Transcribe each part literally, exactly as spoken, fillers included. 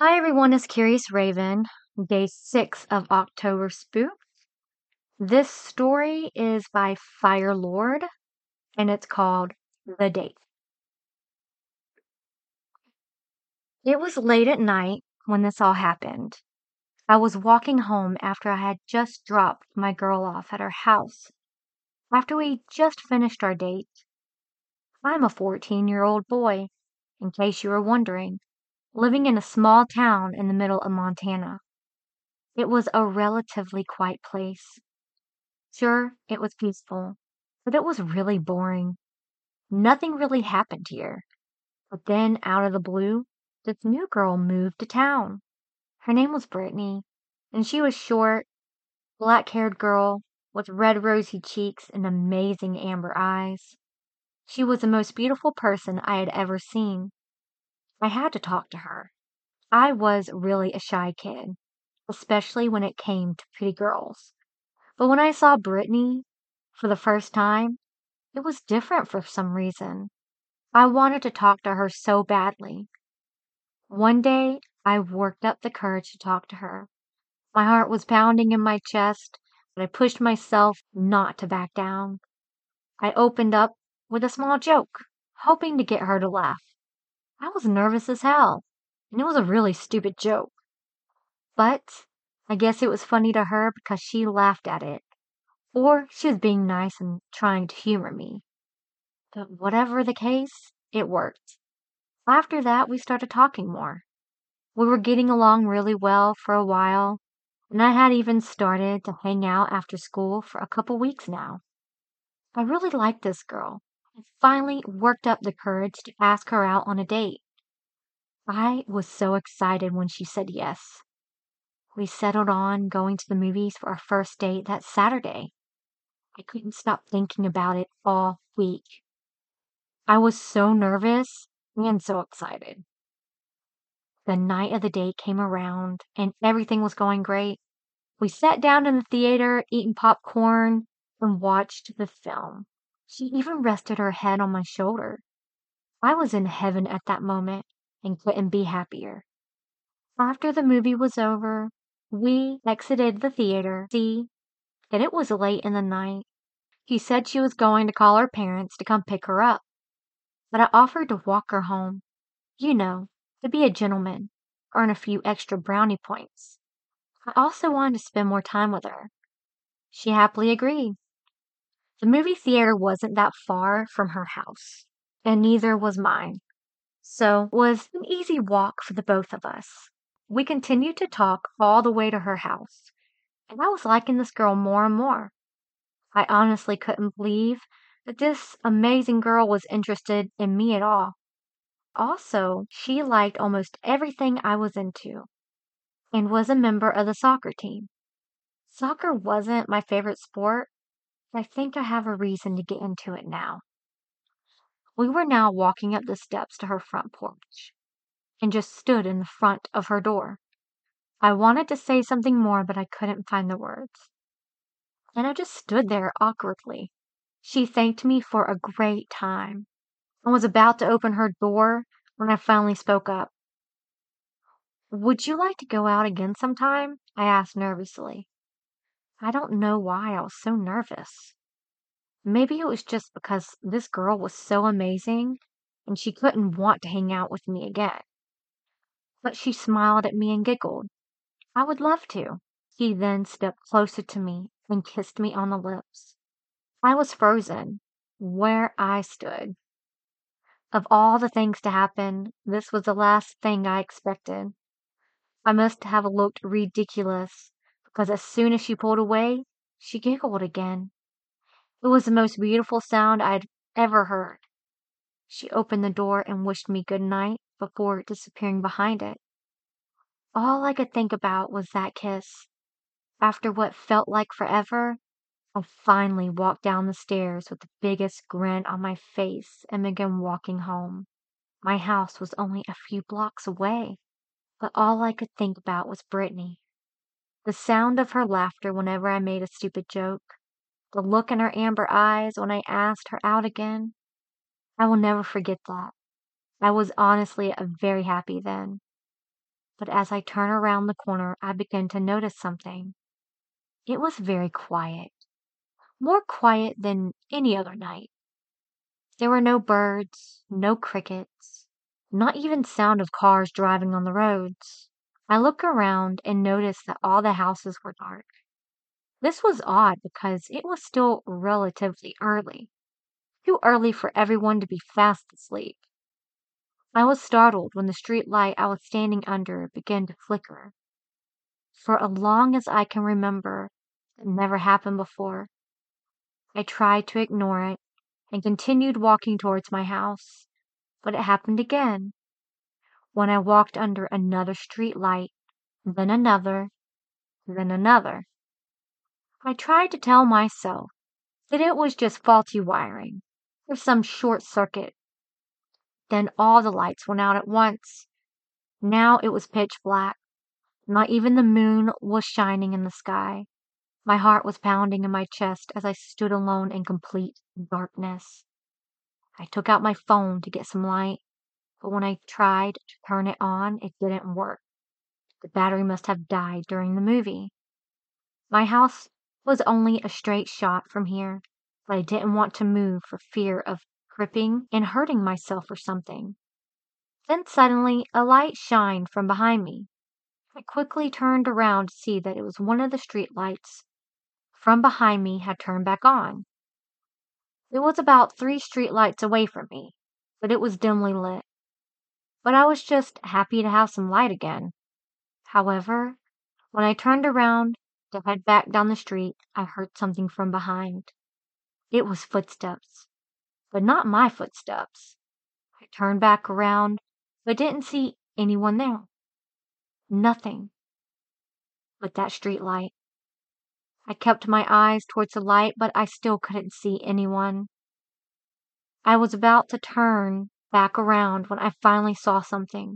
Hi everyone, it's Curious Raven, day six of October Spook. This story is by Fire Lord and it's called The Date. It was late at night when this all happened. I was walking home after I had just dropped my girl off at her house. After we just finished our date. I'm a fourteen year old boy, in case you were wondering, living in a small town in the middle of Montana. It was a relatively quiet place. Sure, it was peaceful, but it was really boring. Nothing really happened here. But then, out of the blue, this new girl moved to town. Her name was Brittany, and she was short, black-haired girl with red rosy cheeks and amazing amber eyes. She was the most beautiful person I had ever seen. I had to talk to her. I was really a shy kid, especially when it came to pretty girls. But when I saw Brittany for the first time, it was different for some reason. I wanted to talk to her so badly. One day, I worked up the courage to talk to her. My heart was pounding in my chest, but I pushed myself not to back down. I opened up with a small joke, hoping to get her to laugh. I was nervous as hell, and it was a really stupid joke. But I guess it was funny to her because she laughed at it, or she was being nice and trying to humor me. But whatever the case, it worked. After that, we started talking more. We were getting along really well for a while, and I had even started to hang out after school for a couple weeks now. I really liked this girl. I finally worked up the courage to ask her out on a date. I was so excited when she said yes. We settled on going to the movies for our first date that Saturday. I couldn't stop thinking about it all week. I was so nervous and so excited. The night of the date came around and everything was going great. We sat down in the theater, eating popcorn, and watched the film. She even rested her head on my shoulder. I was in heaven at that moment and couldn't be happier. After the movie was over, we exited the theater to see that it was late in the night. She said she was going to call her parents to come pick her up, but I offered to walk her home. You know, to be a gentleman, earn a few extra brownie points. I also wanted to spend more time with her. She happily agreed. The movie theater wasn't that far from her house, and neither was mine, so it was an easy walk for the both of us. We continued to talk all the way to her house, and I was liking this girl more and more. I honestly couldn't believe that this amazing girl was interested in me at all. Also, she liked almost everything I was into and was a member of the soccer team. Soccer wasn't my favorite sport, but I think I have a reason to get into it now. We were now walking up the steps to her front porch and just stood in the front of her door. I wanted to say something more, but I couldn't find the words. And I just stood there awkwardly. She thanked me for a great time and was about to open her door when I finally spoke up. Would you like to go out again sometime? I asked nervously. I don't know why I was so nervous. Maybe it was just because this girl was so amazing and she couldn't want to hang out with me again. But she smiled at me and giggled. I would love to. She then stepped closer to me and kissed me on the lips. I was frozen where I stood. Of all the things to happen, this was the last thing I expected. I must have looked ridiculous because as soon as she pulled away, she giggled again. It was the most beautiful sound I'd ever heard. She opened the door and wished me good night before disappearing behind it. All I could think about was that kiss. After what felt like forever, I finally walked down the stairs with the biggest grin on my face and began walking home. My house was only a few blocks away, but all I could think about was Brittany. The sound of her laughter whenever I made a stupid joke, the look in her amber eyes when I asked her out again. I will never forget that. I was honestly uh, very happy then. But as I turned around the corner, I began to notice something. It was very quiet, more quiet than any other night. There were no birds, no crickets, not even sound of cars driving on the roads. I looked around and noticed that all the houses were dark. This was odd because it was still relatively early, too early for everyone to be fast asleep. I was startled when the street light I was standing under began to flicker. For as long as I can remember, it never happened before. I tried to ignore it and continued walking towards my house, but it happened again when I walked under another street light, then another, then another. I tried to tell myself that it was just faulty wiring or some short circuit. Then all the lights went out at once. Now it was pitch black. Not even the moon was shining in the sky. My heart was pounding in my chest as I stood alone in complete darkness. I took out my phone to get some light, but when I tried to turn it on, it didn't work. The battery must have died during the movie. My house was only a straight shot from here, but I didn't want to move for fear of tripping and hurting myself or something. Then suddenly a light shined from behind me. I quickly turned around to see that it was one of the street lights from behind me had turned back on. It was about three street lights away from me, but it was dimly lit. But I was just happy to have some light again. However, when I turned around to head back down the street, I heard something from behind. It was footsteps, but not my footsteps. I turned back around, but didn't see anyone there. Nothing but that street light. I kept my eyes towards the light, but I still couldn't see anyone. I was about to turn back around when I finally saw something.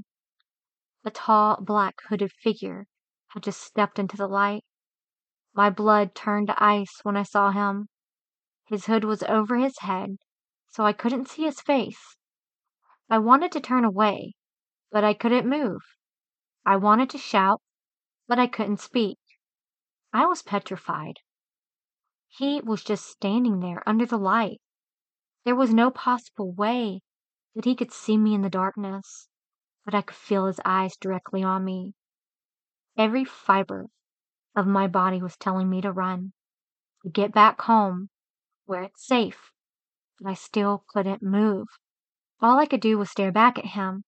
A tall, black hooded figure had just stepped into the light. My blood turned to ice when I saw him. His hood was over his head, so I couldn't see his face. I wanted to turn away, but I couldn't move. I wanted to shout, but I couldn't speak. I was petrified. He was just standing there under the light. There was no possible way that he could see me in the darkness, but I could feel his eyes directly on me. Every fiber of my body was telling me to run, to get back home, where it's safe, but I still couldn't move. All I could do was stare back at him.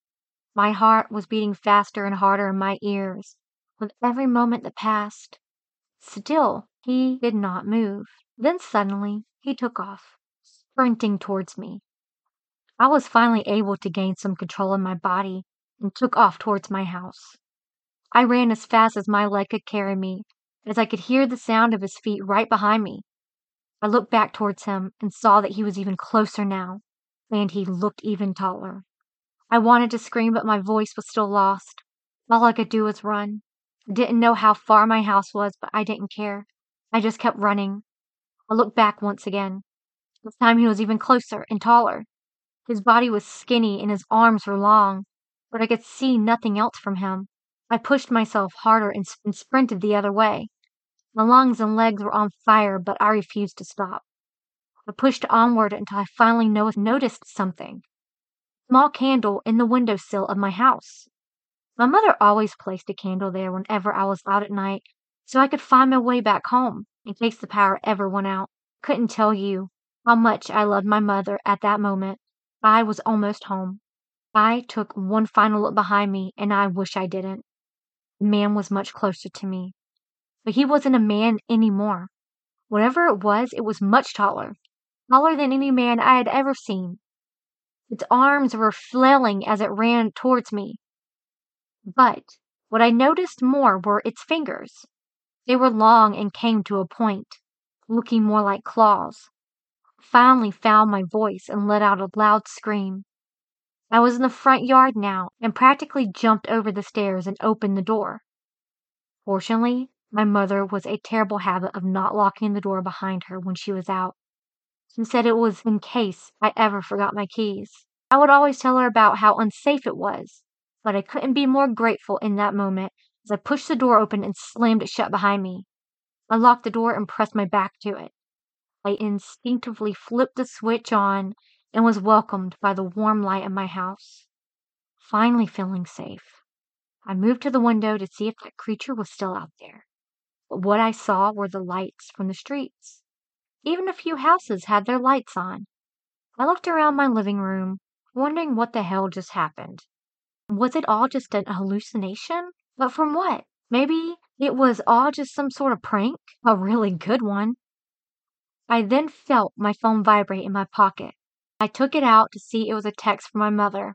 My heart was beating faster and harder in my ears with every moment that passed. Still, he did not move. Then suddenly, he took off, sprinting towards me. I was finally able to gain some control in my body and took off towards my house. I ran as fast as my leg could carry me, as I could hear the sound of his feet right behind me. I looked back towards him and saw that he was even closer now, and he looked even taller. I wanted to scream, but my voice was still lost. All I could do was run. I didn't know how far my house was, but I didn't care. I just kept running. I looked back once again. This time he was even closer and taller. His body was skinny and his arms were long, but I could see nothing else from him. I pushed myself harder and, and sprinted the other way. My lungs and legs were on fire, but I refused to stop. I pushed onward until I finally no- noticed something. A small candle in the windowsill of my house. My mother always placed a candle there whenever I was out at night, so I could find my way back home in case the power ever went out. Couldn't tell you how much I loved my mother at that moment. I was almost home. I took one final look behind me, and I wish I didn't. The man was much closer to me. But he wasn't a man anymore. Whatever it was, it was much taller. Taller than any man I had ever seen. Its arms were flailing as it ran towards me. But what I noticed more were its fingers. They were long and came to a point, looking more like claws. I finally found my voice and let out a loud scream. I was in the front yard now and practically jumped over the stairs and opened the door. Fortunately, my mother was a terrible habit of not locking the door behind her when she was out. She said it was in case I ever forgot my keys. I would always tell her about how unsafe it was, but I couldn't be more grateful in that moment as I pushed the door open and slammed it shut behind me. I locked the door and pressed my back to it. I instinctively flipped the switch on and was welcomed by the warm light of my house. Finally feeling safe, I moved to the window to see if that creature was still out there. But what I saw were the lights from the streets. Even a few houses had their lights on. I looked around my living room, wondering what the hell just happened. Was it all just an hallucination? But from what? Maybe it was all just some sort of prank? A really good one. I then felt my phone vibrate in my pocket. I took it out to see it was a text from my mother.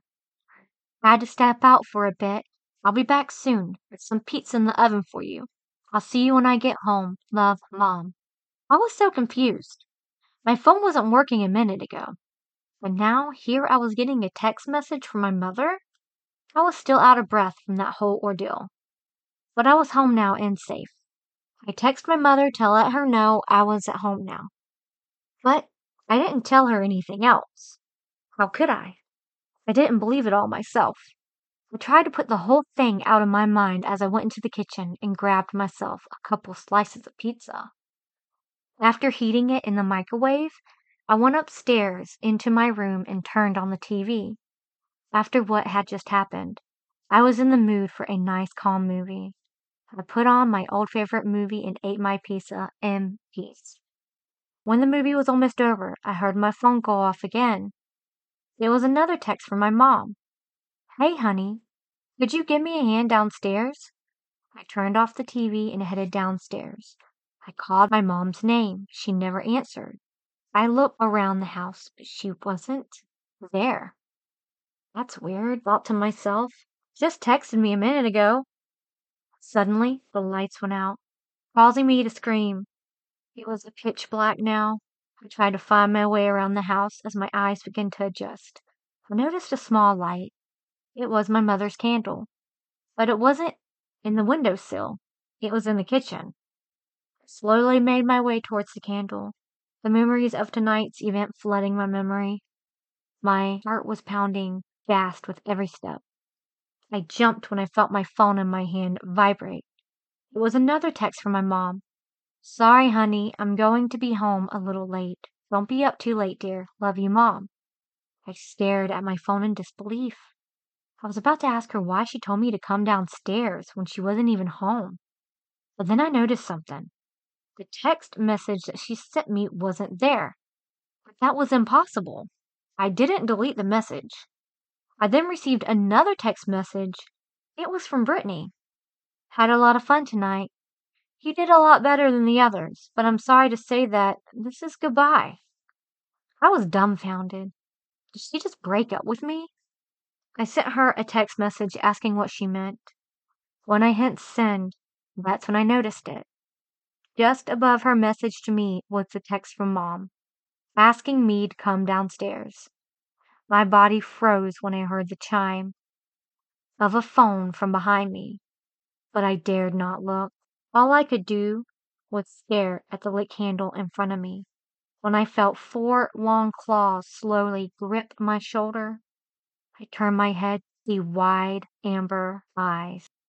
I had to step out for a bit. I'll be back soon. There's some pizza in the oven for you. I'll see you when I get home. Love, Mom. I was so confused. My phone wasn't working a minute ago. And now here I was getting a text message from my mother? I was still out of breath from that whole ordeal. But I was home now and safe. I texted my mother to let her know I was at home now. But I didn't tell her anything else. How could I? I didn't believe it all myself. I tried to put the whole thing out of my mind as I went into the kitchen and grabbed myself a couple slices of pizza. After heating it in the microwave, I went upstairs into my room and turned on the T V. After what had just happened, I was in the mood for a nice calm movie. I put on my old favorite movie and ate my pizza in peace. When the movie was almost over, I heard my phone go off again. It was another text from my mom. Hey, honey, could you give me a hand downstairs? I turned off the T V and headed downstairs. I called my mom's name. She never answered. I looked around the house, but she wasn't there. That's weird, thought to myself. Just texted me a minute ago. Suddenly, the lights went out, causing me to scream. It was pitch black now. I tried to find my way around the house as my eyes began to adjust. I noticed a small light. It was my mother's candle. But it wasn't in the windowsill. It was in the kitchen. I slowly made my way towards the candle, the memories of tonight's event flooding my memory. My heart was pounding fast with every step. I jumped when I felt my phone in my hand vibrate. It was another text from my mom. Sorry, honey, I'm going to be home a little late. Don't be up too late, dear. Love you, Mom. I stared at my phone in disbelief. I was about to ask her why she told me to come downstairs when she wasn't even home. But then I noticed something. The text message that she sent me wasn't there. But that was impossible. I didn't delete the message. I then received another text message. It was from Brittany. Had a lot of fun tonight. You did a lot better than the others, but I'm sorry to say that this is goodbye. I was dumbfounded. Did she just break up with me? I sent her a text message asking what she meant. When I hit send, that's when I noticed it. Just above her message to me was the text from Mom, asking me to come downstairs. My body froze when I heard the chime of a phone from behind me, but I dared not look. All I could do was stare at the lit candle in front of me. When I felt four long claws slowly grip my shoulder, I turned my head to see wide amber eyes.